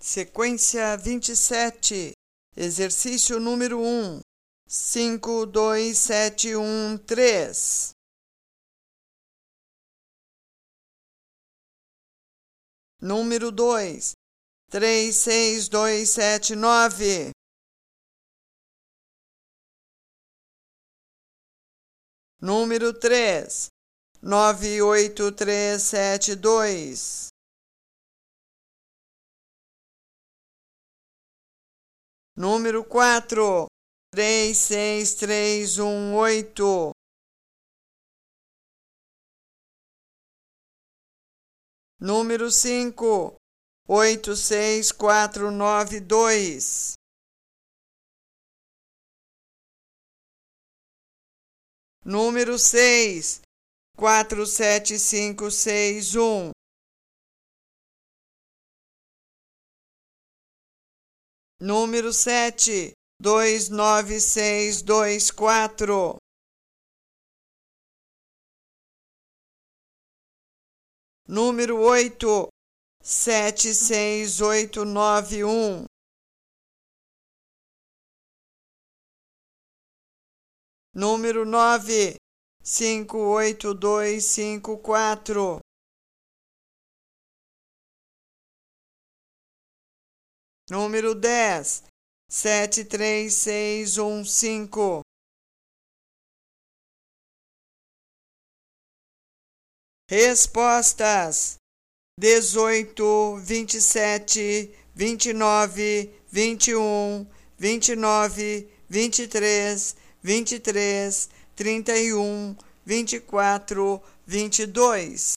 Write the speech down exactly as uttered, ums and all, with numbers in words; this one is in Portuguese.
Sequência vinte e sete, exercício número um, cinco, dois, sete, um, três. Número dois, três, seis, dois, sete, nove. Número três, nove, oito, três, sete, dois. Número quatro, três, seis, três, um, oito. Número cinco, oito, seis, quatro, nove, dois. Número seis, quatro, sete, cinco, seis, um. Número sete, dois, nove, seis, dois, quatro. Número oito, sete, seis, oito, nove, um. Número nove, cinco, oito, dois, cinco, quatro. Número dez, sete, três, seis, um, cinco. Respostas: dezoito, vinte e sete, vinte e nove, vinte e um, vinte e nove, vinte e três, vinte e três, trinta e um, vinte e quatro, vinte e dois.